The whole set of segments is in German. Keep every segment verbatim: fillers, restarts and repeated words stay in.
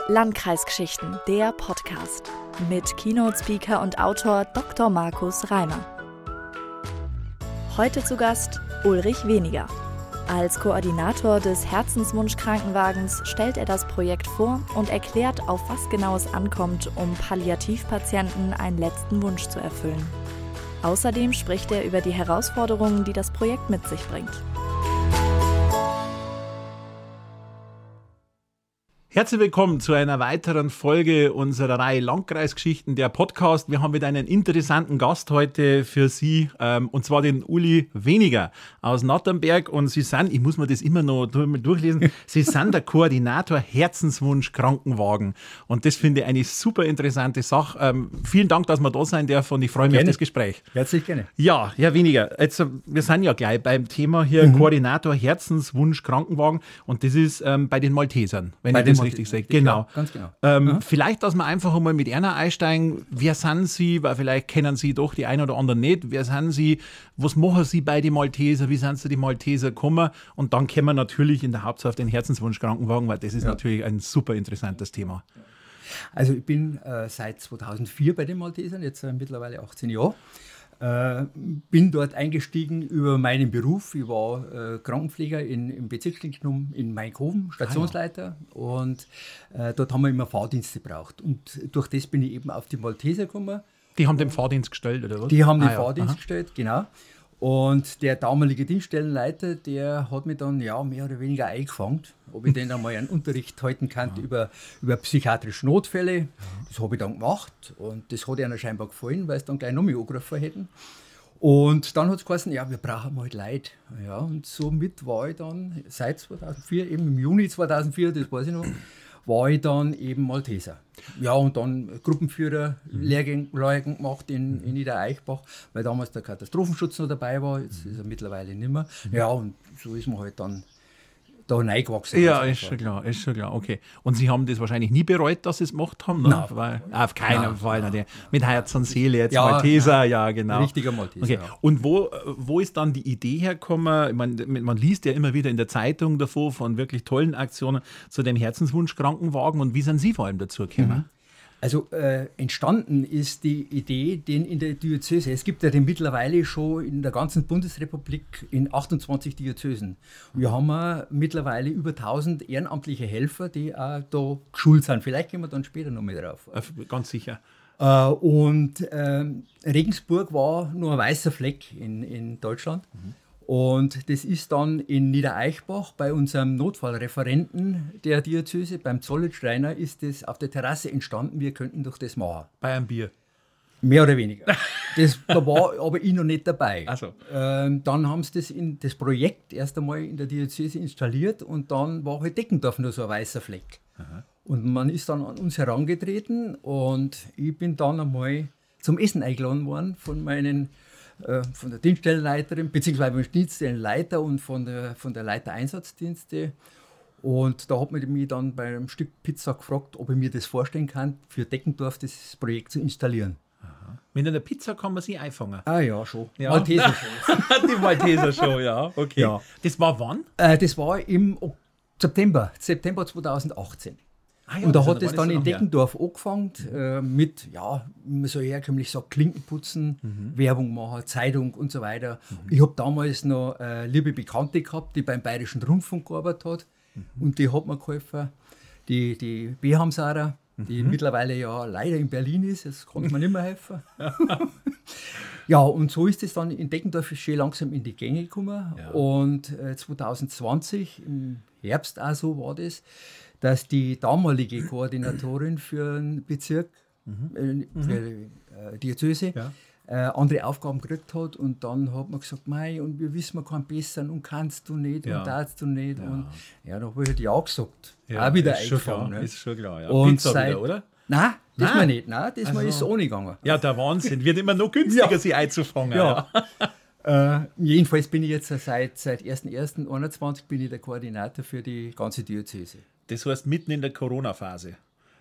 Landkreisgeschichten, der Podcast mit Keynote-Speaker und Autor Doktor Markus Reimer. Heute zu Gast Ulrich Weniger. Als Koordinator des Herzenswunsch-Krankenwagens stellt er das Projekt vor und erklärt, auf was genau es ankommt, um Palliativpatienten einen letzten Wunsch zu erfüllen. Außerdem spricht er über die Herausforderungen, die das Projekt mit sich bringt. Herzlich willkommen zu einer weiteren Folge unserer Reihe Landkreisgeschichten, der Podcast. Wir haben wieder einen interessanten Gast heute für Sie, ähm, und zwar den Uli Weniger aus Natternberg. Und Sie sind, ich muss mir das immer noch durchlesen, Sie sind der Koordinator Herzenswunsch Krankenwagen. Und das finde ich eine super interessante Sache. Ähm, vielen Dank, dass wir da sein dürfen und ich freue mich gerne auf das Gespräch. Herzlich gerne. Ja, Herr Weniger, jetzt, wir sind ja gleich beim Thema hier, mhm. Koordinator Herzenswunsch Krankenwagen. Und das ist ähm, bei den Maltesern, wenn bei ich das richtig sage. Genau. Ja, ganz genau. Ähm, ja. Vielleicht, dass wir einfach einmal mit einer einsteigen. Wer sind Sie? Weil vielleicht kennen Sie doch die einen oder anderen nicht. Wer sind Sie? Was machen Sie bei den Malteser? Wie sind Sie die Malteser gekommen? Und dann kommen wir natürlich in der Hauptsache auf den Herzenswunsch Krankenwagen, weil das ist ja. natürlich ein super interessantes Thema. Also ich bin äh, seit zweitausendvier bei den Maltesern, jetzt äh, mittlerweile achtzehn Jahre. Äh, bin dort eingestiegen über meinen Beruf. Ich war äh, Krankenpfleger in, im Bezirksklinikum in Mainkofen, Stationsleiter. Ah, ja. Und äh, dort haben wir immer Fahrdienste gebraucht. Und durch das bin ich eben auf die Malteser gekommen. Die haben den Fahrdienst gestellt, oder was? Die haben den ah, Fahrdienst ja. gestellt, genau. Und der damalige Dienststellenleiter, der hat mich dann ja mehr oder weniger eingefangen, ob ich denn einmal einen Unterricht halten kann ja. über, über psychiatrische Notfälle. Ja. Das habe ich dann gemacht und das hat ihnen scheinbar gefallen, weil sie dann gleich noch mehr angerufen hätten. Und dann hat es geheißen, ja, wir brauchen halt Leute. Ja, und somit war ich dann seit zweitausendvier, eben im Juni zweitausendvier, das weiß ich noch, war ich dann eben Malteser. Ja, und dann Gruppenführer, mhm. Lehrgänge, Lehrgänge gemacht in, in Niedereichbach, weil damals der Katastrophenschutz noch dabei war, jetzt ist er mittlerweile nicht mehr. Mhm. Ja, und so ist man halt dann da reingewachsen. Ja, ist schon klar, ist schon klar, okay. Und Sie haben das wahrscheinlich nie bereut, dass Sie es gemacht haben? Ne? Nein. Weil, auf keinen Nein. Fall. Nein. Mit Herz und Seele jetzt ja, Malteser, nein. ja genau. Richtiger Malteser, okay. ja. Und wo, wo ist dann die Idee hergekommen? Ich meine, man liest ja immer wieder in der Zeitung davon von wirklich tollen Aktionen zu dem Herzenswunsch Krankenwagen. Und wie sind Sie vor allem dazu gekommen? Mhm. Also äh, entstanden ist die Idee, den in der Diözese, es gibt ja den mittlerweile schon in der ganzen Bundesrepublik in achtundzwanzig Diözesen. Wir haben äh, mittlerweile über tausend ehrenamtliche Helfer, die auch da geschult sind. Vielleicht gehen wir dann später noch mal drauf. Äh, ganz sicher. Äh, und äh, Regensburg war nur ein weißer Fleck in, in Deutschland. Mhm. Und das ist dann in Niedereichbach bei unserem Notfallreferenten der Diözese, beim Zollitsch-Reiner, ist das auf der Terrasse entstanden. Wir könnten doch das machen. Bei einem Bier? Mehr oder weniger. Das, da war aber ich noch nicht dabei. Ach so. ähm, dann haben sie das, in, das Projekt erst einmal in der Diözese installiert und dann war halt Deckendorf nur so ein weißer Fleck. Aha. Und man ist dann an uns herangetreten und ich bin dann einmal zum Essen eingeladen worden von meinen von der Dienststellenleiterin, beziehungsweise vom Dienststellenleiter und von der, von der Leiter Einsatzdienste. Und da hat man mich dann bei einem Stück Pizza gefragt, ob ich mir das vorstellen kann, für Deckendorf das Projekt zu installieren. Aha. Mit einer Pizza kann man sie einfangen? Ah ja, schon. Ja. Malteser Show. Die Malteser Show, ja. Okay. Ja. Das war wann? Äh, das war im September, September zweitausendachtzehn. Ah ja, und da hat es dann in Deckendorf her. angefangen äh, mit, ja, wie man so herkömmlich sagt, Klinkenputzen, mhm. Werbung machen, Zeitung und so weiter. Mhm. Ich habe damals noch eine liebe Bekannte gehabt, die beim Bayerischen Rundfunk gearbeitet hat. Mhm. Und die hat mir geholfen, die, die Behamsara, die mhm. mittlerweile ja leider in Berlin ist, das konnte mir nicht mehr helfen. Ja, und so ist es dann in Deckendorf schön langsam in die Gänge gekommen. Ja. Und äh, zweitausendzwanzig, im Herbst auch so war das, dass die damalige Koordinatorin für den Bezirk, mhm. äh, für die äh, Diözese, ja. äh, andere Aufgaben gekriegt hat. Und dann hat man gesagt, mei, und wir wissen, man kann bessern und kannst du nicht ja. und darfst du nicht. Ja. Und ja, da habe ich halt ja gesagt. Ja, auch wieder ist schon eingefangen. Klar, ne? Ist schon klar, ja. Und Pizza seit, wieder, oder? Nein, das Nein. mal nicht. Nein, das mal also. ist ohne gegangen. Ja, der Wahnsinn. Wird immer noch günstiger, ja. sie einzufangen. Ja. ja. Äh, jedenfalls bin ich jetzt seit, seit erster erster einundzwanzig bin ich der Koordinator für die ganze Diözese. Das heißt mitten in der Corona-Phase.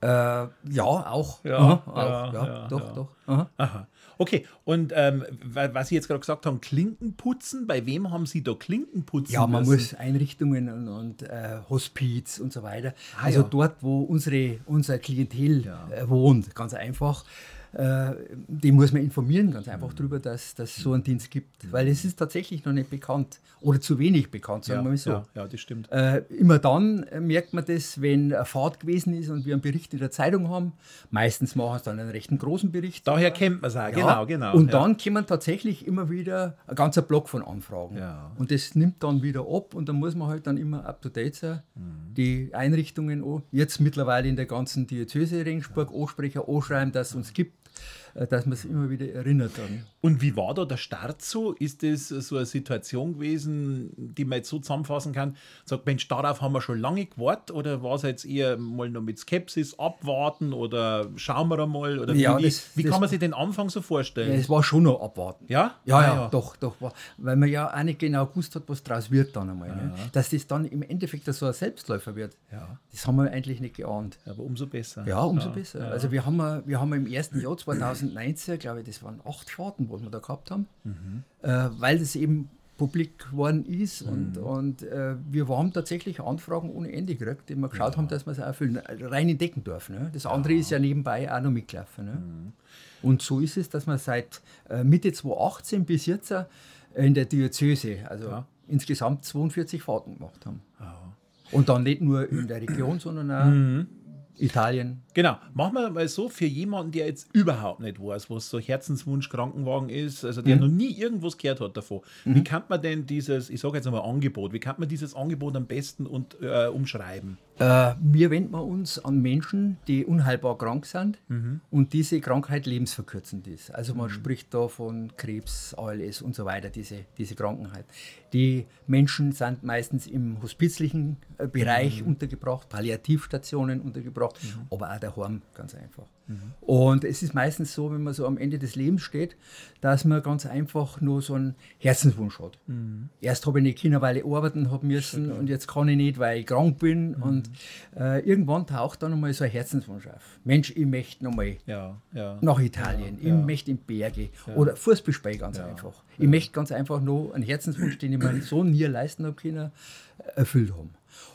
Äh, ja, auch. Ja, Aha, ja, auch. Ja, ja, doch, ja. doch. Aha. Aha. Okay, und ähm, was Sie jetzt gerade gesagt haben, Klinkenputzen, bei wem haben Sie da Klinkenputzen Ja, man müssen? muss Einrichtungen und, und äh, Hospiz und so weiter. Ah, also ja. dort, wo unsere, unser Klientel Ja. äh, wohnt, ganz einfach. Äh, die muss man informieren, ganz einfach darüber, dass dass es so einen Dienst gibt. Weil es ist tatsächlich noch nicht bekannt oder zu wenig bekannt, sagen ja, wir mal so. ja, ja, das stimmt. Äh, immer dann äh, merkt man das, wenn eine Fahrt gewesen ist und wir einen Bericht in der Zeitung haben. Meistens machen es dann einen recht großen Bericht. Daher kennt man es auch, Ja, genau, genau. Und ja. dann kommen tatsächlich immer wieder ein ganzer Block von Anfragen. Ja. Und das nimmt dann wieder ab und dann muss man halt dann immer up to date sein. Mhm. Die Einrichtungen auch, jetzt mittlerweile in der ganzen Diözese Regensburg ansprechen, anschreiben, dass es uns gibt, äh, dass man es immer wieder erinnert dann. Und wie war da der Start so? Ist das so eine Situation gewesen, die man jetzt so zusammenfassen kann? Sagt, Mensch, darauf haben wir schon lange gewartet, oder war es jetzt eher mal noch mit Skepsis abwarten oder schauen wir einmal? Oder Ja, wie, das- wie das- kann man sich den Anfang so Ja, vorstellen? es war schon noch abwarten. Ja? Ja, Ah, ja, doch, doch. war- Weil man ja auch nicht genau gewusst hat, was daraus wird dann einmal. Ne? Dass das dann im Endeffekt so ein Selbstläufer wird, Ja. das haben wir eigentlich nicht geahnt. Aber umso besser. Ja, umso besser. Also wir haben, äh, wir haben im ersten Jahr zweitausendneunzehn, glaube ich, das waren acht Fahrten, was wir da gehabt haben, äh, weil das eben publik geworden ist und, und äh, wir haben tatsächlich Anfragen ohne Ende gekriegt, die wir geschaut haben, dass wir es auch erfüllen. Rein in Deckendorf. Ne? Das andere ist ja nebenbei auch noch mitgelaufen. Ne? Und so ist es, dass wir seit äh, Mitte zweitausendachtzehn bis jetzt äh, in der Diözese, also Ja. insgesamt zweiundvierzig Fahrten gemacht haben. Und dann nicht nur in der Region, sondern auch Italien. Genau, machen wir mal so, für jemanden, der jetzt überhaupt nicht weiß, was so Herzenswunsch Krankenwagen ist, also der noch nie irgendwas gehört hat davon, wie kann man denn dieses, ich sage jetzt einmal Angebot, wie kann man dieses Angebot am besten und, äh, umschreiben? Äh, wir wenden uns an Menschen, die unheilbar krank sind und diese Krankheit lebensverkürzend ist. Also man spricht da von Krebs, A L S und so weiter, diese, diese Krankheit. Die Menschen sind meistens im hospizlichen äh, Bereich untergebracht, Palliativstationen untergebracht, aber auch daheim, ganz einfach. Und es ist meistens so, wenn man so am Ende des Lebens steht, dass man ganz einfach nur so einen Herzenswunsch hat. Erst habe ich nicht können, weil ich arbeiten habe müssen und jetzt kann ich nicht, weil ich krank bin. Und äh, irgendwann taucht dann nochmal so ein Herzenswunsch auf. Mensch, ich möchte nochmal Ja, ja. nach Italien, ich möchte in Berge oder Fußballspiel ganz einfach. Ich möchte ganz einfach nur einen Herzenswunsch, den ich mir so nie leisten habe können, erfüllt haben.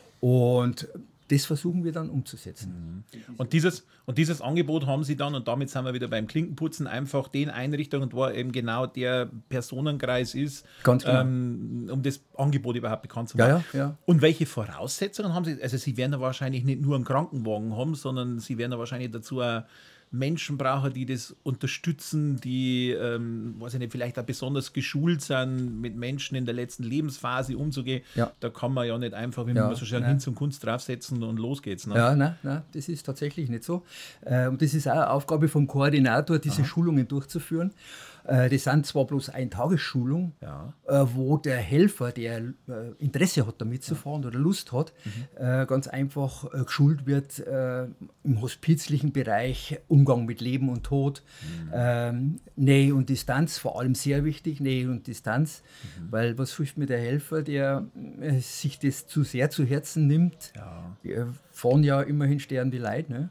Und das versuchen wir dann umzusetzen. Und dieses, und dieses Angebot haben Sie dann, und damit sind wir wieder beim Klinkenputzen, einfach den Einrichtungen, wo eben genau der Personenkreis ist, Ganz genau. ähm, um das Angebot überhaupt bekannt zu machen. Ja, ja, ja. Und welche Voraussetzungen haben Sie? Also Sie werden ja wahrscheinlich nicht nur einen Krankenwagen haben, sondern Sie werden ja wahrscheinlich dazu auch Menschen brauchen, die das unterstützen, die, ähm, weiß ich nicht, vielleicht auch besonders geschult sind, mit Menschen in der letzten Lebensphase umzugehen. Ja. Da kann man ja nicht einfach, wie Ja, man so schön nein. hin zum Kunst draufsetzen und los geht's. Ne? Ja, nein, nein, das ist tatsächlich nicht so. Äh, Und das ist auch eine Aufgabe vom Koordinator, diese Schulungen durchzuführen. Äh, Das sind zwar bloß Ein-Tagesschulung, Ja. äh, wo der Helfer, der äh, Interesse hat, da mitzufahren oder Lust hat, äh, ganz einfach äh, geschult wird äh, im hospizlichen Bereich, Umgang mit Leben und Tod, ähm, Nähe und Distanz, vor allem sehr wichtig, Nähe und Distanz, weil was hilft mir der Helfer, der äh, sich das zu sehr zu Herzen nimmt? Ja. Wir fahren ja immerhin sterben die Leute, ne?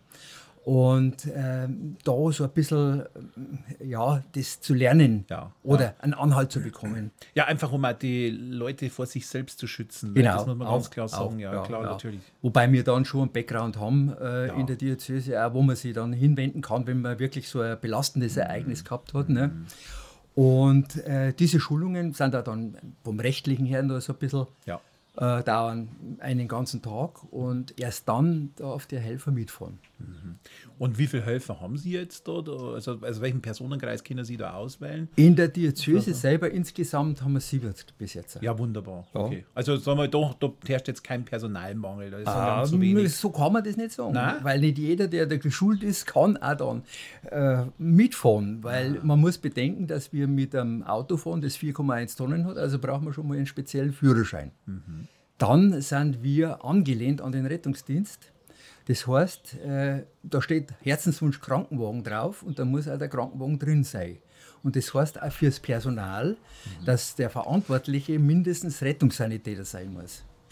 Und ähm, da so ein bisschen äh, ja, das zu lernen Ja, oder ja. einen Anhalt zu bekommen. Ja, einfach um auch die Leute vor sich selbst zu schützen. Genau, Das muss man auch, ganz klar sagen. auch, ja, ja, klar, ja. natürlich. Wobei wir dann schon einen Background haben äh, Ja. in der Diözese, auch wo man sich dann hinwenden kann, wenn man wirklich so ein belastendes Ereignis gehabt hat. Ne? Und äh, diese Schulungen sind auch dann vom Rechtlichen her noch so ein bisschen, Ja. äh, dauern einen ganzen Tag und erst dann darf der Helfer mitfahren. Und wie viele Helfer haben Sie jetzt da? da? Also, also welchen Personenkreis können Sie da auswählen? In der Diözese selber insgesamt haben wir siebzig bis jetzt. Ja, wunderbar. Ja. Okay. Also sagen wir doch, da herrscht jetzt kein Personalmangel. Da ist Ah, zu wenig. so kann man das nicht sagen, Nein? weil nicht jeder, der da geschult ist, kann auch dann äh, mitfahren, weil man muss bedenken, dass wir mit einem Auto fahren, das vier Komma eins Tonnen hat, also brauchen wir schon mal einen speziellen Führerschein. Dann sind wir angelehnt an den Rettungsdienst. Das heißt, äh, da steht Herzenswunsch Krankenwagen drauf und da muss auch der Krankenwagen drin sein. Und das heißt auch fürs Personal, dass der Verantwortliche mindestens Rettungssanitäter sein muss.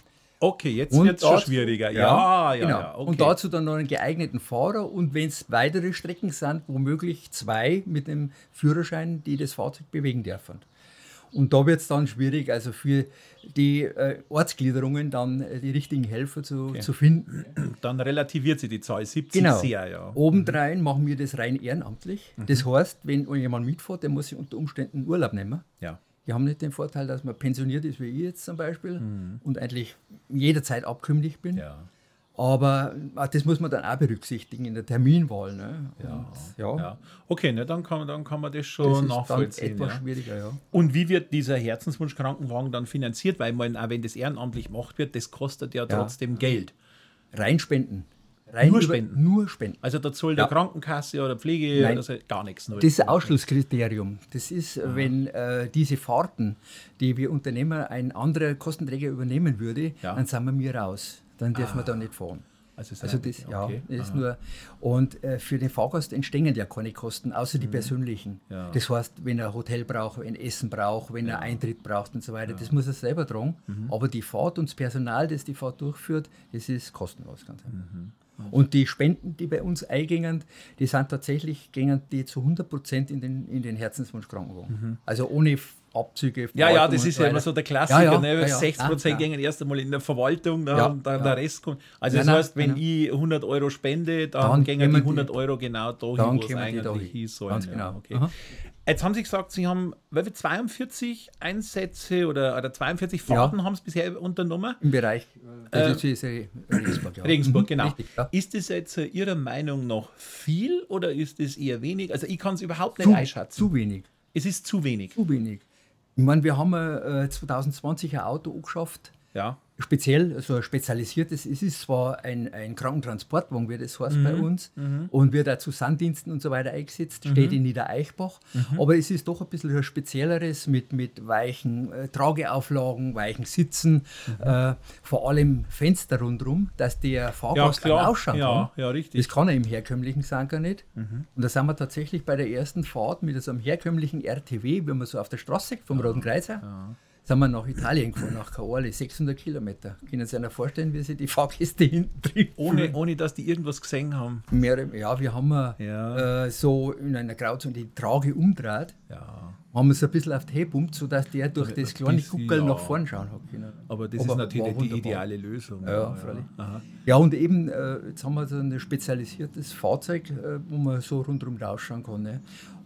Okay, jetzt wird es schon schwieriger. Ja, ja, ja. Genau. ja okay. Und dazu dann noch einen geeigneten Fahrer und wenn es weitere Strecken sind, womöglich zwei mit dem Führerschein, die das Fahrzeug bewegen dürfen. Und da wird es dann schwierig, also für die äh, Ortsgliederungen dann äh, die richtigen Helfer zu, okay. zu finden. Dann relativiert sich die Zahl siebzig genau. sehr, ja. Obendrein mhm. machen wir das rein ehrenamtlich. Mhm. Das heißt, wenn jemand mitfährt, der muss sich unter Umständen Urlaub nehmen. Ja. Die haben nicht den Vorteil, dass man pensioniert ist, wie ich jetzt zum Beispiel, mhm. und eigentlich jederzeit abkömmlich bin. Ja. Aber das muss man dann auch berücksichtigen in der Terminwahl. Ne? Ja, und, ja. ja. Okay, ne, dann, kann, dann kann man das schon das nachvollziehen. Ist dann etwas ja. schwieriger, ja. Und wie wird dieser Herzenswunsch-Krankenwagen dann finanziert? Weil man, auch wenn das ehrenamtlich gemacht wird, das kostet ja, ja. trotzdem Geld. Rein spenden. Rein nur über, spenden? Nur spenden. Also da zahlt ja. der Krankenkasse oder Pflege Nein. also gar nichts. Das ist ein Ausschlusskriterium. Das ist, Aha. wenn äh, diese Fahrten, die wir Unternehmer, ein anderer Kostenträger übernehmen würde, ja. dann sind wir mir raus. Dann dürfen ah. wir da nicht fahren. Also, also das, okay. ja, das ist nur. Und äh, für den Fahrgast entstehen ja keine Kosten, außer die mhm. persönlichen. Ja. Das heißt, wenn er Hotel braucht, wenn er Essen braucht, wenn ja. er Eintritt braucht und so weiter, ja. das muss er selber tragen. Mhm. Aber die Fahrt und das Personal, das die Fahrt durchführt, das ist kostenlos. Ganz mhm. Okay. Und die Spenden, die bei uns eingingen, die sind tatsächlich gingen die zu hundert Prozent in den, in den Herzenswunsch-Krankenwagen. Mhm. Also ohne Abzüge. Ja, ja, das ist ja immer so der Klassiker. Ja, ja, ne? ja, ja. sechzig Prozent ja, gingen erst einmal in der Verwaltung, dann, ja, dann ja. der Rest kommt. Also nein, das heißt, nein, wenn nein. ich hundert Euro spende, dann, dann gingen die hundert Euro genau dahin, wo es eigentlich hin soll. Ganz genau. Ja, okay. Jetzt haben Sie gesagt, Sie haben zweiundvierzig Einsätze oder, oder zweiundvierzig Fahrten ja. haben Sie bisher unternommen. Im Bereich äh, äh, Regensburg. Ja. Regensburg, genau. Richtig, ja. Ist das jetzt Ihrer Meinung nach viel oder ist es eher wenig? Also ich kann es überhaupt nicht zu, einschätzen. Zu wenig. Es ist zu wenig. Zu wenig. Ich meine, wir haben äh, zwanzig zwanzig ein Auto angeschafft. Ja. Speziell, so ein spezialisiertes. Es ist zwar ein, ein Krankentransportwagen, wie das heißt mhm. bei uns, mhm. und wird auch zu Sanddiensten und so weiter eingesetzt, mhm. steht in Niedereichbach. Mhm. Aber es ist doch ein bisschen ein spezielleres mit, mit weichen äh, Trageauflagen, weichen Sitzen, mhm. äh, vor allem Fenster rundherum, dass der Fahrgast ja, dann ausschauen ja, kann. Ja, richtig. Das kann er im herkömmlichen Sanker nicht. Mhm. Und da sind wir tatsächlich bei der ersten Fahrt mit so einem herkömmlichen R T W, wenn man so auf der Straße sieht, vom ja. Roten Kreuz her. Ja. Sind wir nach Italien gefahren, nach Caorle, sechshundert Kilometer. Können Sie sich vorstellen, wie sich die Fahrgäste hinten drin ohne, ohne dass die irgendwas gesehen haben? Mehrere, ja, wir haben ja. Äh, so in einer Grauzone die Trage umdreht. Ja. Haben wir so ein bisschen auf die Hebe pumpt, sodass der durch aber das kleine Guckel ja. nach vorne schauen hat können. Aber das aber ist natürlich die ideale Lösung. Ja, ja, freilich. Ja. ja, und eben, äh, jetzt haben wir so ein spezialisiertes Fahrzeug, äh, wo man so rundherum rausschauen kann. Ne?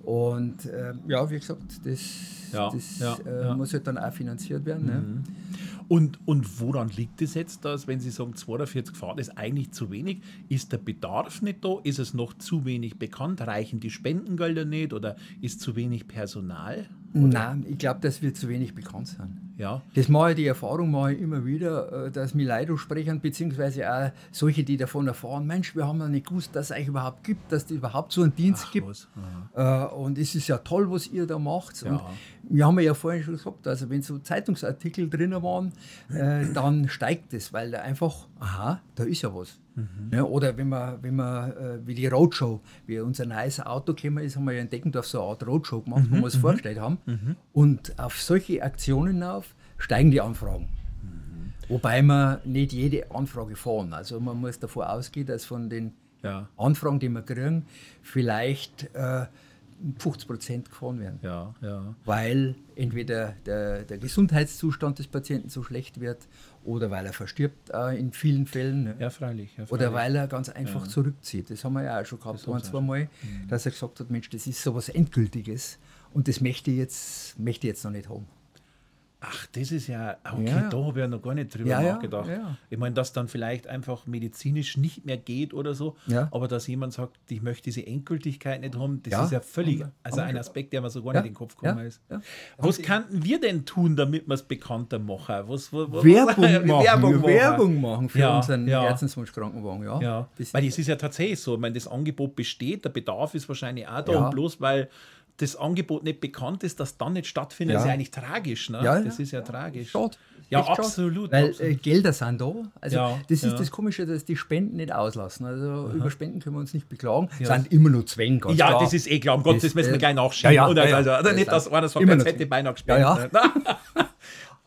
Und äh, ja, wie gesagt, das, ja, das ja, äh, ja. muss halt dann auch finanziert werden. Mhm. Ne? Und, und woran liegt es jetzt, dass, wenn Sie sagen, zweiundvierzig Fahrten ist eigentlich zu wenig? Ist der Bedarf nicht da? Ist es noch zu wenig bekannt? Reichen die Spendengelder nicht? Oder ist zu wenig Personal? Oder? Nein, ich glaube, dass wir zu wenig bekannt sind. Ja. Das mache ich, die Erfahrung mache ich immer wieder, dass mir Leute sprechen, beziehungsweise auch solche, die davon erfahren, Mensch, wir haben noch nicht gewusst, dass es euch überhaupt gibt, dass es überhaupt so einen Dienst Ach, gibt. Äh, und es ist ja toll, was ihr da macht. Ja. Und wir haben ja vorhin schon gesagt, also wenn so Zeitungsartikel drin waren, äh, dann steigt es, weil da einfach, aha, da ist ja was. Mhm. Ja, oder wenn man, wenn man äh, wie die Roadshow, wie unser neues Auto gekommen ist, haben wir ja in Deckendorf so eine Art Roadshow gemacht, mhm. wo wir es mhm. vorgestellt haben. Mhm. Und auf solche Aktionen auf steigen die Anfragen. Mhm. Wobei wir nicht jede Anfrage fahren. Also man muss davon ausgehen, dass von den ja. Anfragen, die wir kriegen, vielleicht äh, fünfzig Prozent gefahren werden. Ja, ja. Weil entweder der, der Gesundheitszustand des Patienten so schlecht wird oder weil er verstirbt äh, in vielen Fällen. Ne? Ja, freilich, ja, freilich. Oder weil er ganz einfach ja. zurückzieht. Das haben wir ja auch schon gehabt, ein, zwei Mal, mhm. dass er gesagt hat, Mensch, das ist so was Endgültiges und das möchte ich jetzt, möchte ich jetzt noch nicht haben. Ach, das ist ja, okay, ja. da habe ich ja noch gar nicht drüber ja, nachgedacht. Ja, ja. Ich meine, dass dann vielleicht einfach medizinisch nicht mehr geht oder so, ja. aber dass jemand sagt, ich möchte diese Endgültigkeit nicht haben, das ja. ist ja völlig, ja. also ein Aspekt, der mir so gar ja. nicht in den Kopf gekommen ja. ist. Ja. Was könnten wir denn tun, damit wir es bekannter machen? Was, was, was, Werbung, machen. Werbung machen. Werbung machen für ja, unseren ja. Herzenswunsch-Krankenwagen. Ja. Ja. Weil es ist ja tatsächlich so, ich meine, das Angebot besteht, der Bedarf ist wahrscheinlich auch da, ja. und bloß weil das Angebot nicht bekannt ist, das dann nicht stattfindet, ja. ist ja eigentlich tragisch. Ne? Ja, das ja. ist ja tragisch. Schade. Ja, Echt absolut. Weil absolut. Äh, Gelder sind da. Also ja, das ist ja. das Komische, dass die Spenden nicht auslassen. Also Aha. über Spenden können wir uns nicht beklagen. Ja. Sind immer nur Zwänge, ganz Ja, klar. das ist eh klar. Um Gottes, das müssen wir äh, gleich nachschieben. ja, ja, oder, ja, ja. also, oder Das nicht, dass einer sagt, immer jetzt noch hätte ich beinahe gespendet. Ja, ja.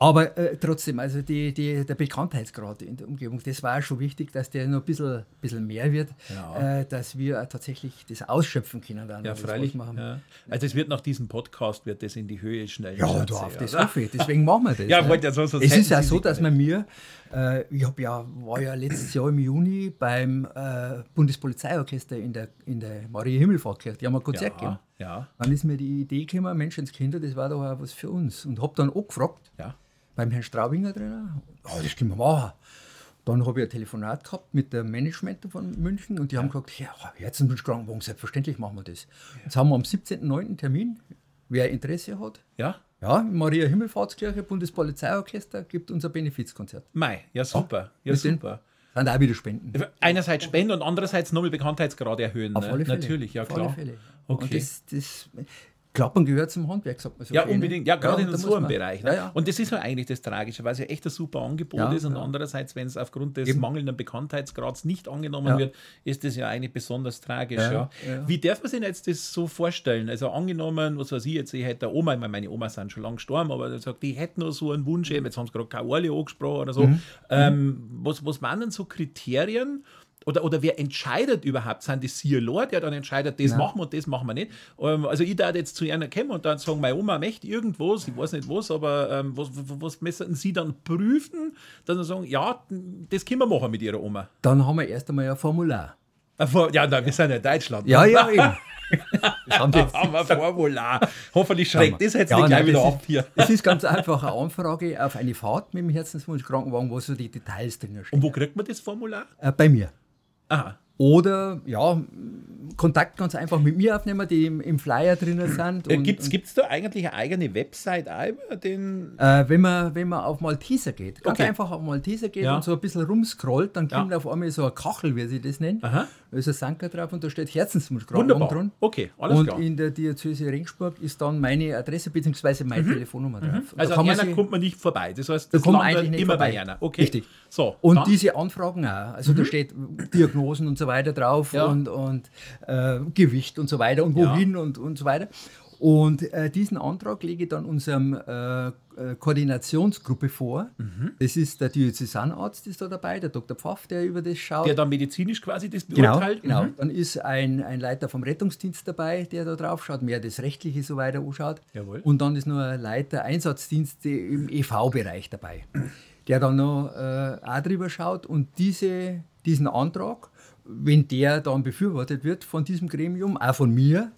Aber äh, trotzdem, also die, die, der Bekanntheitsgrad in der Umgebung, das war schon wichtig, dass der noch ein bisschen, bisschen mehr wird, ja. äh, dass wir äh, tatsächlich das ausschöpfen können. Dann, ja, freilich. Machen. Ja. Also es wird nach diesem Podcast wird das in die Höhe schnell. Ja, du auf das hoffe ich. Deswegen machen wir das. Ja, wollte ja so, so es ist ja so, dass man mir, äh, ich hab ja, war ja letztes Jahr im Juni beim äh, Bundespolizeiorchester in der, in der Maria-Himmelfahrt-Kirche, die haben ein Konzert ja, gegeben. Ja. Dann ist mir die Idee gekommen, Menschenskinder, das war doch auch was für uns. Und habe dann auch gefragt, ja. beim Herrn Straubinger drin, oh, das können wir machen. Dann habe ich ein Telefonat gehabt mit dem Management von München und die ja. haben gesagt, ja, Herzenswunschkrankenwagen, selbstverständlich machen wir das. Ja. Jetzt haben wir am siebzehnten neunten Termin, wer Interesse hat. Ja. Ja, Maria-Himmelfahrtskirche, Bundespolizeiorchester gibt unser Benefizkonzert. Mei, ja super, ja, ja super. Sind auch wieder Spenden. Einerseits Spenden und andererseits nochmal Bekanntheitsgrad erhöhen. Auf ne? alle Fälle. Natürlich, ja Auf klar. alle Fälle. Okay. Und das, das Klappern gehört zum Handwerk, sagt man so. Ja, unbedingt. Ja, gerade ja, in so einem Bereich. Ne? Ja, ja. Und das ist ja eigentlich das Tragische, weil es ja echt ein super Angebot ja, ist und ja. andererseits, wenn es aufgrund des Eben. mangelnden Bekanntheitsgrads nicht angenommen ja. wird, ist das ja eigentlich besonders tragisch. Ja, ja. ja. Wie darf man sich jetzt das so vorstellen? Also angenommen, was weiß ich jetzt, ich hätte eine Oma, ich meine, meine Oma sind schon lange gestorben, aber die sagt, die hätten noch so einen Wunsch, jetzt haben sie gerade keine Orle angesprochen oder so. Mhm. Ähm, was, was waren denn so Kriterien? Oder, oder wer entscheidet überhaupt? Sind die C L O, der dann entscheidet, das Nein. machen wir und das machen wir nicht? Ähm, also ich darf jetzt zu einer kommen und dann sagen, meine Oma möchte irgendwas, ich weiß nicht was, aber ähm, was, was, was müssen Sie dann prüfen? Dann sagen, ja, das können wir machen mit Ihrer Oma. Dann haben wir erst einmal ein Formular. Ja, nein, wir sind ja in Deutschland. Ja, ja, eben. Das haben da haben wir ein Formular. Hoffentlich schreckt das jetzt ja, nicht gleich wieder ist, ab hier. Es ist ganz einfach eine Anfrage auf eine Fahrt mit dem Herzenswunsch-Krankenwagen, wo so die Details drin stehen. Und wo kriegt man das Formular? Äh, bei mir. Aha. Oder ja, Kontakt ganz einfach mit mir aufnehmen, die im, im Flyer drinnen sind. Äh, Gibt es da eigentlich eine eigene Website über den? Äh, wenn, man, wenn man auf Malteser geht, ganz Okay. einfach auf Malteser geht Ja. und so ein bisschen rumscrollt, dann Ja. kommt auf einmal so eine Kachel, wie sie das nennen. Aha. Da ist ein Sanker drauf und da steht Herzenswunschkrankenwagen Wunderbar. dran. Okay, alles Und klar. in der Diözese Regensburg ist dann meine Adresse bzw. meine Telefonnummer drauf. Und Also da an kann man einer sich- kommt man nicht vorbei. Das heißt, Da das kommt man landet eigentlich nicht immer vorbei. bei einer. Okay. Richtig. So, Und dann- diese Anfragen auch. Also da steht Diagnosen und so weiter drauf Ja. und, und äh, Gewicht und so weiter und wohin und, und so weiter. Und äh, diesen Antrag lege ich dann unserem äh, äh, Koordinationsgruppe vor. Das ist der Diözesanarzt ist da dabei, der Doktor Pfaff, der über das schaut. der dann medizinisch quasi das Genau, beurteilt. genau. Mhm. Dann ist ein, ein Leiter vom Rettungsdienst dabei, der da drauf schaut, mehr das Rechtliche so weiter anschaut. Jawohl. Und dann ist noch ein Leiter Einsatzdienste im E V-Bereich dabei, der dann noch äh, auch drüber schaut und diese, diesen Antrag, wenn der dann befürwortet wird von diesem Gremium, auch von mir,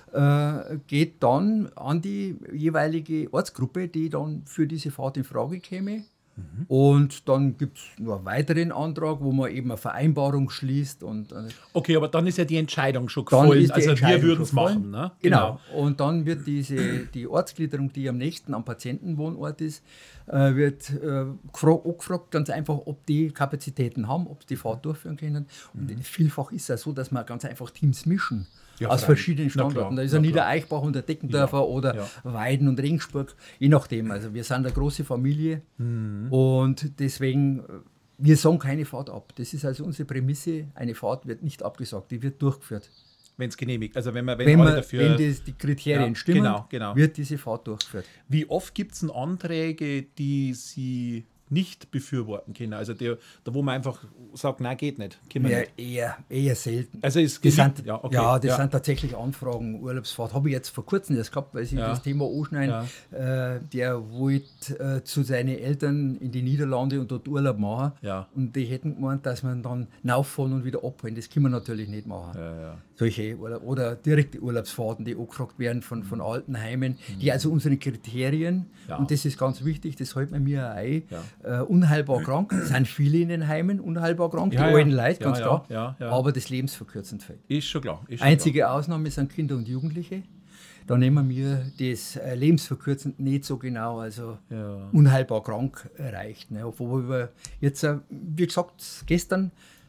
äh, geht dann an die jeweilige Ortsgruppe, die dann für diese Fahrt in Frage käme. Mhm. Und dann gibt es noch einen weiteren Antrag, wo man eben eine Vereinbarung schließt. Und, äh, Okay, aber dann ist ja die Entscheidung schon dann gefallen. ist die Also wir Entscheidung würden es schon gefallen. machen. Ne? Genau. Und dann wird diese, die Ortsgliederung, die am nächsten am Patientenwohnort ist, äh, wird äh, gefragt, angefragt, ganz einfach, ob die Kapazitäten haben, ob sie die Fahrt durchführen können. Und Mhm. vielfach ist es ja so, dass wir ganz einfach Teams mischen. Ja, aus freilich. verschiedenen Na klar, Standorten. Da ist na ja klar. Niedereichbach und der Deckendorfer Ja, oder ja. Weiden und Regensburg, je nachdem. Also wir sind eine große Familie Mhm. und deswegen, äh, wir sagen keine Fahrt ab. Das ist also unsere Prämisse, eine Fahrt wird nicht abgesagt, die wird durchgeführt. Wenn es genehmigt. Also wenn man wenn Wenn, alle man, dafür. wenn das, die Kriterien Ja, stimmen, genau, genau. wird diese Fahrt durchgeführt. Wie oft gibt es Anträge, die Sie nicht befürworten können? Also der, da wo man einfach sagt, nein, geht nicht. Können wir Ja, nicht. eher, eher selten. Also ist Das geliebt- sind, ja, ja, okay. das Ja. sind tatsächlich Anfragen, Urlaubsfahrt. Habe ich jetzt vor kurzem erst gehabt, weil Sie Ja. das Thema anschneiden. Äh, der wollte äh, zu seinen Eltern in die Niederlande und dort Urlaub machen. Ja. Und die hätten gemeint, dass man dann rauffahren und wieder abholen. Das können wir natürlich nicht machen. Ja, ja. Solche oder, oder direkte Urlaubsfahrten, die angefragt werden von, von Altenheimen, die also unsere Kriterien, Ja. und das ist ganz wichtig, das hält man mir auch ein, Ja. äh, unheilbar krank, sind viele in den Heimen unheilbar krank, Ja, die ja. alten Leute, Ja, ganz ja, klar, ja, ja. aber das lebensverkürzend fällt. Ist schon klar. Ist schon Einzige Ausnahme sind Kinder und Jugendliche. Da nehmen wir das äh, lebensverkürzend nicht so genau, also Ja. unheilbar krank erreicht. Ne? Obwohl wir jetzt, äh, wie gesagt, gestern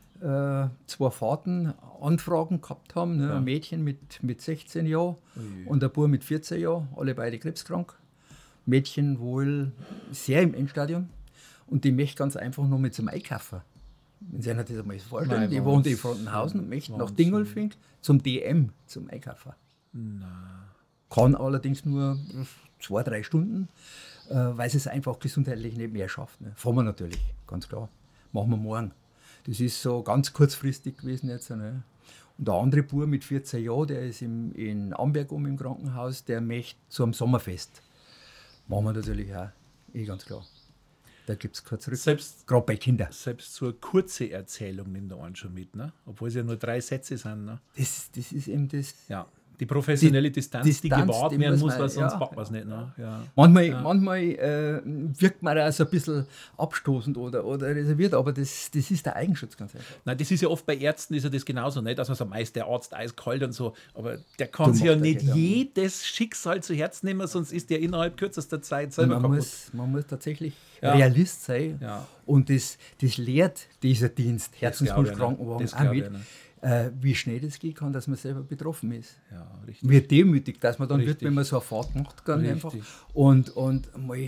äh, zwei Fahrten, Anfragen gehabt haben. Ne? Ja. Ein Mädchen mit, mit sechzehn Jahren Ui. und ein Bub mit vierzehn Jahren, alle beide krebskrank. Mädchen wohl sehr im Endstadium und die möchte ganz einfach nur mit zum Einkaufen. Wenn Sie sich das einmal vorstellen, Nein, die Wahnsinn. wohnt in Frontenhausen und möchte nach Wahnsinn. Dingolfing zum D M, zum Einkaufen. Kann allerdings nur zwei, drei Stunden. äh, weil sie es einfach gesundheitlich nicht mehr schafft. Ne? Fahren wir natürlich, ganz klar. Machen wir morgen. Das ist so ganz kurzfristig gewesen jetzt. Ne? Und der andere Bub mit vierzehn Jahren, der ist im, in Amberg um im Krankenhaus, der möchte zu einem Sommerfest. Machen wir natürlich auch, eh ganz klar. Da gibt es kein Zurück. Selbst, gerade bei Kindern. Selbst so eine kurze Erzählung nimmt der einen schon mit, ne? Obwohl es ja nur drei Sätze sind. Ne? Das, das ist eben das. Ja. Die professionelle die Distanz, Distanz, die gewahrt werden muss, weil sonst ja, packt man es nicht. Ne? Ja. Manchmal, ja. manchmal äh, wirkt man auch so ein bisschen abstoßend oder, oder reserviert, aber das, das ist der Eigenschutz ganz einfach. Nein, das ist ja oft bei Ärzten ist ja das genauso nicht, dass man sagt, meist der Arzt eiskalt und so, aber der kann sich ja nicht geht, jedes Schicksal zu Herzen nehmen, sonst ist der innerhalb kürzester Zeit selber man kaputt. Muss, man muss tatsächlich ja. Realist sein ja. und das, das lehrt dieser Dienst, Herzenswunsch-Krankenwagen auch mit. Äh, wie schnell das gehen kann, dass man selber betroffen ist. Ja, richtig. Wie demütig, dass man dann richtig. wird, wenn man so eine Fahrt macht, ganz einfach. Und, und mal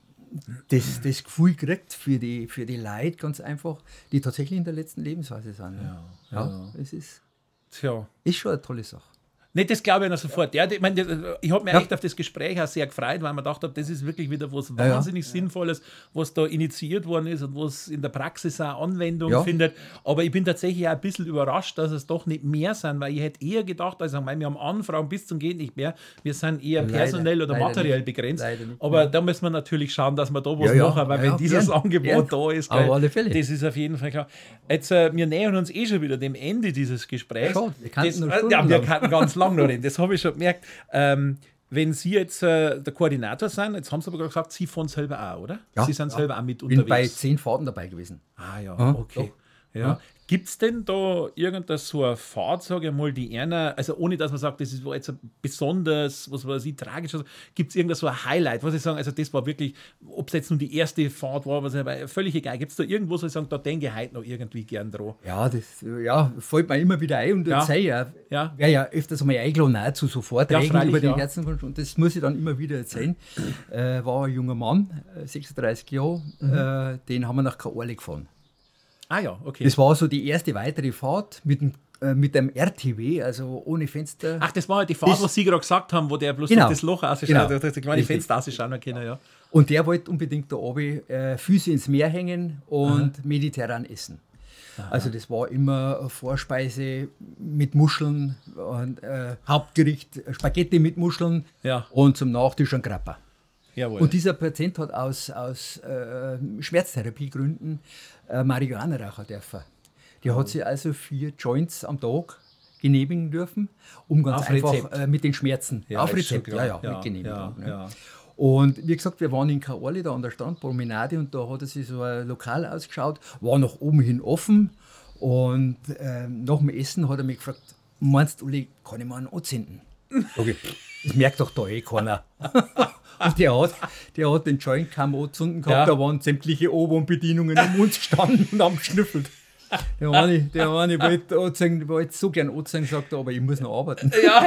das, das Gefühl kriegt für die, für die Leute ganz einfach, die tatsächlich in der letzten Lebensphase sind. Ja, ja. ja. Es ist, Tja. ist schon eine tolle Sache. Nicht, das glaube ich noch sofort. Ja, ich meine, ich habe mich ja. echt auf das Gespräch auch sehr gefreut, weil man dachte, das ist wirklich wieder was ja, wahnsinnig ja. Sinnvolles, was da initiiert worden ist und was in der Praxis auch Anwendung ja. findet. Aber ich bin tatsächlich auch ein bisschen überrascht, dass es doch nicht mehr sind, weil ich hätte eher gedacht, also wir haben Anfragen bis zum Geht nicht mehr, wir sind eher leider, personell oder materiell nicht, begrenzt. nicht, aber ja. da müssen wir natürlich schauen, dass wir da was ja, ja. machen, weil ja, wenn dieses gern, Angebot gern. da ist, gell, alle Fälle. Das ist auf jeden Fall klar. Jetzt, äh, wir nähern uns eh schon wieder dem Ende dieses Gesprächs. Schade, wir kannten das, noch äh, ja, wir kannten ganz lang noch reden, das habe ich schon gemerkt. Ähm, wenn Sie jetzt äh, der Koordinator sind, jetzt haben Sie aber gerade gesagt, Sie fahren selber auch, oder? Ja, Sie sind ja. selber auch mit Ich bin unterwegs. bei zehn Fahrten dabei gewesen. Ah ja, Aha, okay. doch. Ja. Ja. Gibt es denn da irgendeine so eine Fahrt, sage ich mal, die einer, also ohne dass man sagt, das ist jetzt besonders, was weiß ich, tragisch, also, gibt es irgendein so ein Highlight, was ich sagen, also das war wirklich, ob es jetzt nur die erste Fahrt war, was ich, völlig egal, gibt es da irgendwo, wo ich sagen, da denke ich heute noch irgendwie gern dran? Ja, das ja, fällt mir immer wieder ein und Ja. erzähle ja, Ja. wäre ja öfters einmal eingeladen auch zu so Vorträgen Ja, freilich, über den ja. Herzenwunsch und das muss ich dann immer wieder erzählen. äh, war ein junger Mann, sechsunddreißig Jahre, Mhm. äh, den haben wir nach Kaorle gefahren. Ah ja, okay. Das war so die erste weitere Fahrt mit dem, äh, mit dem R T W, also ohne Fenster. Ach, das war halt die Fahrt, Das- was Sie gerade gesagt haben, wo der bloß Genau. durch das Loch ausschaut, Genau. durch das kleine Richtig. Fenster ausschauen können, ja. Und der wollte unbedingt da oben äh, Füße ins Meer hängen und Aha. mediterran essen. Aha. Also das war immer Vorspeise mit Muscheln, und, äh, Hauptgericht Spaghetti mit Muscheln Ja. und zum Nachtisch ein Grappa. Jawohl. Und dieser Patient hat aus, aus äh, Schmerztherapiegründen äh, Marihuana rauchen dürfen. Der hat sich also vier Joints am Tag genehmigen dürfen, um ganz Auf einfach Rezept. äh, mit den Schmerzen, Ja, auf ist schon Rezept, klar. ja, ja, Ja, mit Genehmigung. ja, ne? ja. Und wie gesagt, wir waren in Kaorle, da an der Strandpromenade, und da hat er sich so ein Lokal ausgeschaut, war nach oben hin offen, und äh, nach dem Essen hat er mich gefragt, meinst du, Uli, kann ich mal einen anzünden? Okay. Das merkt doch da eh keiner. Und der hat, der hat den Joint kaum anzünden gehabt, Ja. da waren sämtliche Oberbedienungen um uns gestanden und haben geschnüffelt. Der eine, der eine wollte, anzeigen, wollte so gern anzeigen, sagt er, aber ich muss noch arbeiten. Ja.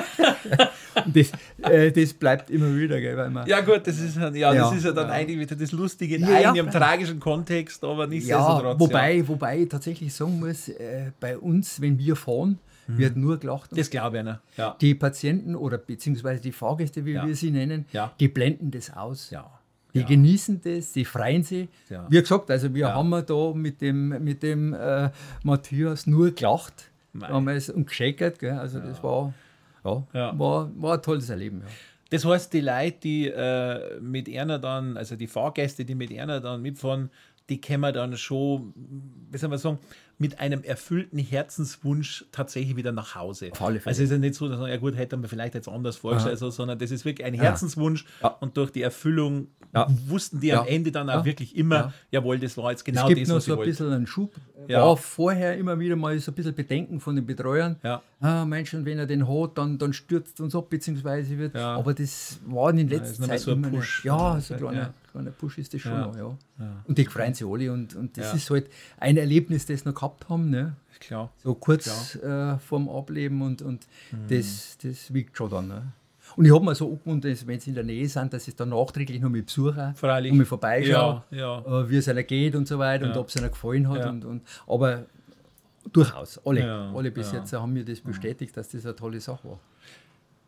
Und das, äh, das bleibt immer wieder, gell, weil man, Ja gut, das ist ja, ja, Ja, das ist ja dann ja. eigentlich wieder das Lustige in Ja, ja, einem klar. tragischen Kontext, aber nicht ja, wobei, wobei ich tatsächlich sagen muss, äh, bei uns, wenn wir fahren, wird nur gelacht. Das glaube ich nicht. Ja. Die Patienten oder beziehungsweise die Fahrgäste, wie Ja. wir sie nennen, Ja. die blenden das aus. Ja. Die Ja. genießen das, die freuen sich. Ja. Wie gesagt, also wir Ja. haben da mit dem, mit dem äh, Matthias nur gelacht Mei. damals und geschäkert. Gell? Also das war, ja, Ja. War, war ein tolles Erleben. Ja. Das heißt, die Leute, die äh, mit einer dann, also die Fahrgäste, die mit einer dann mitfahren, die können dann schon, wie soll man sagen, mit einem erfüllten Herzenswunsch tatsächlich wieder nach Hause. Auf alle Fälle. Also es ist ja nicht so, dass man, ja gut, hätte man vielleicht jetzt anders vorgestellt, so, sondern das ist wirklich ein Herzenswunsch, Ja. und durch die Erfüllung Ja. wussten die Ja. am Ende dann auch Ja. wirklich immer, Ja. jawohl, das war jetzt genau es gibt das, noch was so ich ein wollte. bisschen einen Schub. Ja. War vorher immer wieder mal so ein bisschen Bedenken von den Betreuern. Ja. Ah, Menschen, wenn er den hat, dann, dann stürzt uns ab, beziehungsweise wird. Ja. Aber das war in den Ja, letzten ist nicht mehr Zeiten so ein immer nicht. Push. Ja, so ein Ja. kleiner, kleiner Push ist das schon Ja. noch, ja. Ja. Und die freuen sich alle, und, und das Ja. ist halt ein Erlebnis, das wir noch gehabt haben, ne? Klar. So kurz äh, vorm Ableben, und, und das, das wiegt schon dann. Ne? Und ich habe mir so angewöhnt, dass, wenn sie in der Nähe sind, dass ich dann nachträglich noch mit besuche, Freilich. und mir vorbeischaue, Ja, ja. äh, wie es einer geht und so weiter, Ja. und ob es einer gefallen hat. Ja. Und, und, aber durchaus, alle, Ja, alle bis ja. jetzt haben mir das bestätigt, dass das eine tolle Sache war.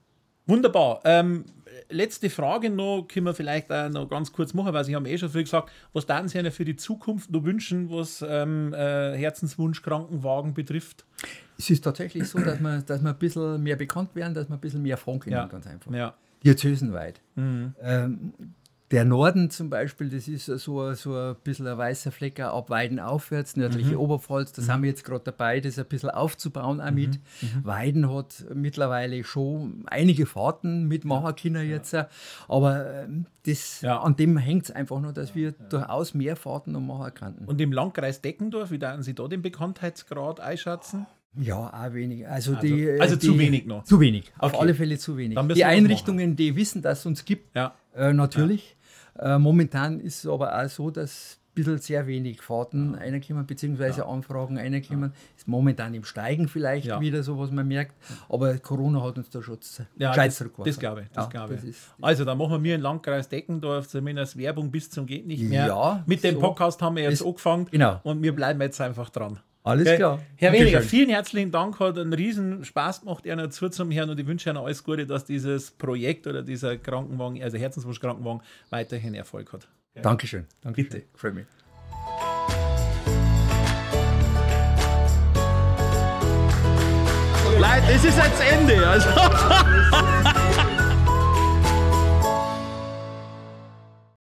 Wunderbar. Ähm, letzte Frage noch, können wir vielleicht auch noch ganz kurz machen, weil Sie haben eh schon viel gesagt, was würden Sie Ihnen für die Zukunft noch wünschen, was ähm, äh, Herzenswunsch Krankenwagen betrifft? Es ist tatsächlich so, dass wir, dass wir ein bisschen mehr bekannt werden, dass wir ein bisschen mehr fahren können, Ja. ganz einfach. Ja. Diözesenweit. Mhm. Ähm, der Norden zum Beispiel, das ist so, so ein bisschen ein weißer Fleck auch ab Weiden aufwärts, nördliche Mhm. Oberpfalz, da Mhm. sind wir jetzt gerade dabei, das ein bisschen aufzubauen auch mit. Mhm. Weiden hat mittlerweile schon einige Fahrten mitmachen können jetzt, aber ähm, das, Ja. an dem hängt es einfach nur, dass wir durchaus mehr Fahrten noch machen könnten. Und im Landkreis Deckendorf, wie würden Sie da den Bekanntheitsgrad einschätzen? Ja, auch wenig. Also, Also- die, also die, zu wenig noch. Zu wenig, auf Okay. alle Fälle zu wenig. Dann müssen Die wir was Einrichtungen, die wissen, dass es uns gibt, Ja. äh, natürlich. Äh, momentan ist es aber auch so, dass ein bisschen sehr wenig Fahrten ja. reinkommen, beziehungsweise ja. Anfragen reinkommen. Ist momentan im Steigen vielleicht Ja. wieder so, was man merkt. Aber Corona hat uns da schon Ja, gescheit das, zurückgeworfen. das glaube ich. Das Ja, glaube ich. das ist- Also, da machen wir im Landkreis Deckendorf zumindest Werbung bis zum geht nicht mehr. Ja, Mit dem so. Podcast haben wir jetzt Das- angefangen Genau. und wir bleiben jetzt einfach dran. Alles Gell? klar. Herr Dankeschön. Weniger, vielen herzlichen Dank, hat einen riesen Spaß gemacht, Ihnen zuzuhören und ich wünsche Ihnen alles Gute, dass dieses Projekt oder dieser Krankenwagen, also Herzenswunsch Krankenwagen, weiterhin Erfolg hat. Dankeschön. Dankeschön. Bitte. Freue mich. Leute, es ist jetzt Ende. Also